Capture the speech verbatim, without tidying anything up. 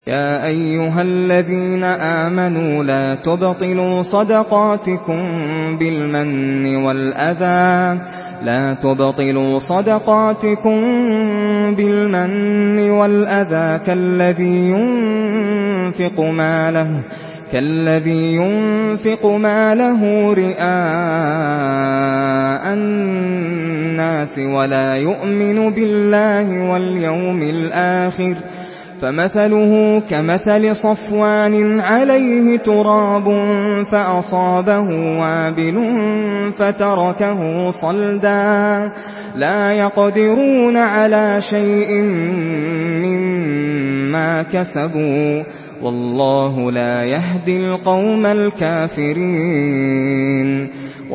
يَا أَيُّهَا الَّذِينَ آمَنُوا لَا تُبْطِلُوا صَدَقَاتِكُم بِالْمَنِّ وَالْأَذَىٰ لا تبطلوا صدقاتكم بالمن والأذى كالذي ينفق ماله كالذي ينفق ماله رئاء الناس ولا يؤمن بالله واليوم الآخر فمثله كمثل صفوان عليه تراب فأصابه وابل فتركه صلدا لا يقدرون على شيء مما كسبوا والله لا يهدي القوم الكافرين